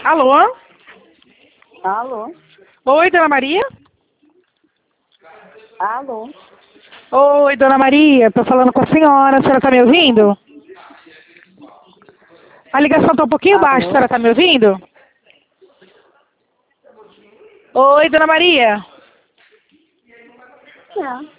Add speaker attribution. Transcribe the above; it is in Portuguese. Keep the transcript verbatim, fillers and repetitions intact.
Speaker 1: Alô?
Speaker 2: Alô?
Speaker 1: Oi, dona Maria?
Speaker 2: Alô?
Speaker 1: Oi, dona Maria, tô falando com a senhora, a senhora tá me ouvindo? A ligação tá um pouquinho baixa, a
Speaker 2: Alô?
Speaker 1: senhora tá me ouvindo? Oi, dona Maria?
Speaker 2: É.